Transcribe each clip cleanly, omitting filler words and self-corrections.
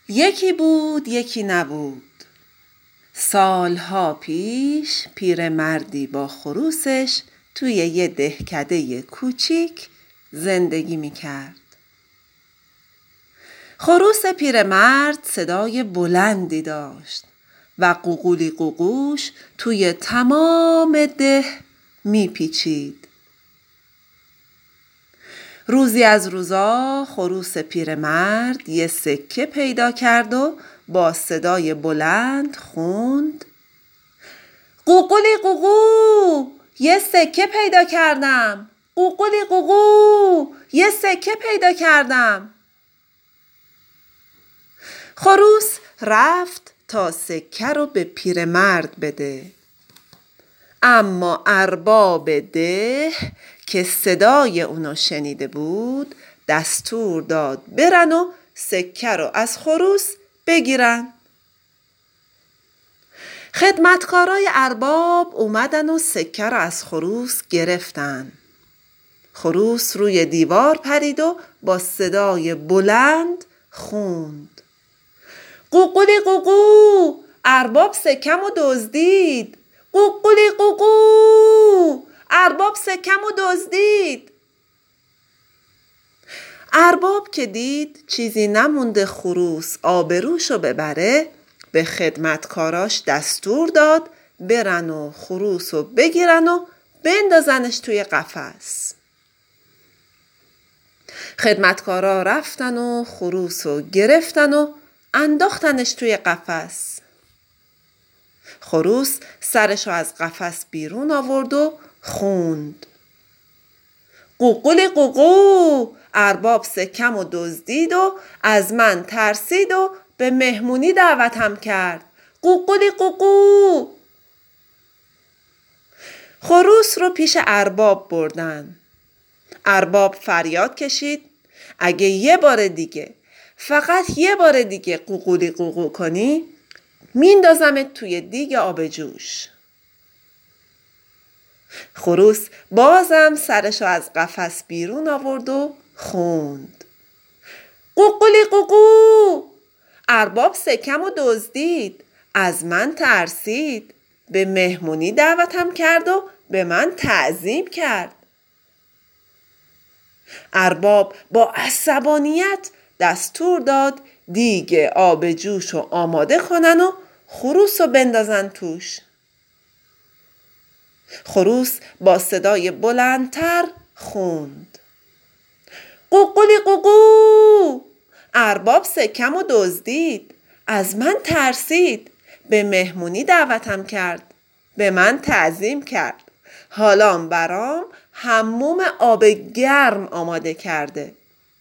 یکی بود یکی نبود. سالها پیش پیرمردی با خروسش توی یه دهکده کوچیک زندگی میکرد. خروس پیرمرد صدای بلندی داشت و قوقولی قوقوش توی تمام ده میپیچید. روزی از روزا خروس پیرمرد یه سکه پیدا کرد و با صدای بلند خوند: قوقولی قوقو، یه سکه پیدا کردم. قوقولی قوقو، یه سکه پیدا کردم. خروس رفت تا سکه رو به پیرمرد بده. اما ارباب ده که صدای اونو شنیده بود دستور داد برن و سکه رو از خروس بگیرن. خدمتکارای ارباب اومدن و سکه رو از خروس گرفتن. خروس روی دیوار پرید و با صدای بلند خوند: قوقولی قوقو، ارباب سکه‌مو دزدید. قوقولی قوقو، ارباب سکه‌مو دزدید. ارباب که دید چیزی نمونده خروس آبروشو ببره، به خدمتکاراش دستور داد برن و خروسو بگیرن و بندازنش توی قفس. خدمتکارا رفتن و خروسو گرفتن و انداختنش توی قفس. خروس سرشو از قفس بیرون آورد و خوند: قوقولی قوقو، ارباب سکه‌مو دزدید و از من ترسید و به مهمونی دعوتم کرد. قوقولی قوقو. خروس رو پیش ارباب بردن. ارباب فریاد کشید: اگه یه بار دیگه، فقط یه بار دیگه قوقولی قوقو کنی میندازمت توی دیگ آب جوش. خروس بازم سرشو از قفس بیرون آورد و خوند: قوقولی قوقو، ارباب سکه‌مو دزدید، از من ترسید، به مهمونی دعوتم کرد و به من تعظیم کرد. ارباب با عصبانیت دستور داد دیگ آب جوشو آماده کنن و خروسو بندازن توش. خروس با صدای بلندتر خوند: قوقولی قوقو، ارباب سکه‌مو دزدید، از من ترسید، به مهمونی دعوتم کرد، به من تعظیم کرد، حالا برام حموم آب گرم آماده کرده.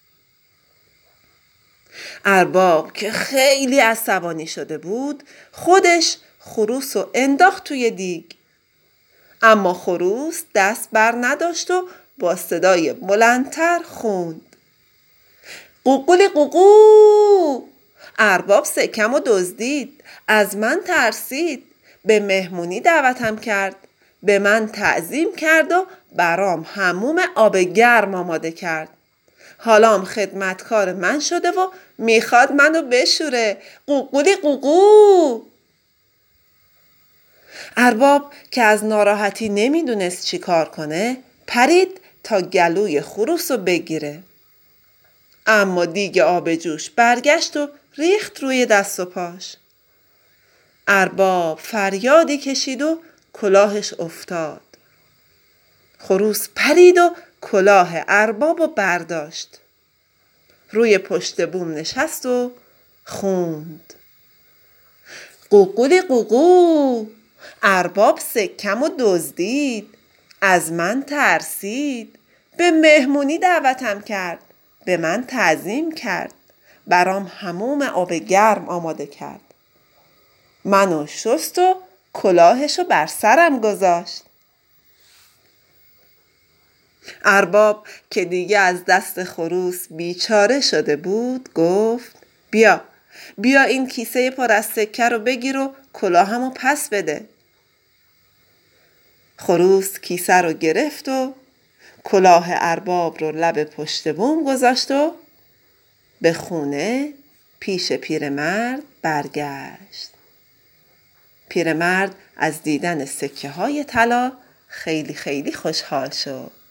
ارباب که خیلی عصبانی شده بود خودش خروسو انداخت توی دیگ. اما خروس دست بر نداشت و با صدای بلندتر خوند: قوقولی قوقو، ارباب سکه‌مو دزدید، از من ترسید، به مهمونی دعوتم کرد، به من تعظیم کرد و برام حموم آب گرم آماده کرد. حالام خدمتکار من شده و میخواد منو بشوره. قوقولی قوقو. ارباب که از ناراحتی نمیدونست چی کار کنه پرید تا گلوی خروسو بگیره. اما دیگ آب جوش برگشت و ریخت روی دست و پاش. ارباب فریادی کشید و کلاهش افتاد. خروس پرید و کلاه اربابو برداشت. روی پشت بوم نشست و خوند: قوقولی قوقو، ارباب سکه‌مو دزدید، از من ترسید، به مهمونی دعوتم کرد، به من تعظیم کرد، برام حموم آب گرم آماده کرد. منو شست و کلاهشو بر سرم گذاشت. ارباب که دیگه از دست خروس بیچاره شده بود گفت: بیا این کیسه پر از سکه رو بگیر و کلاهمو پس بده. خروس کیسه رو گرفت و کلاه ارباب رو لب پشت بوم گذاشت و به خونه پیش پیرمرد برگشت. پیرمرد از دیدن سکه های طلا خیلی خوشحال شد.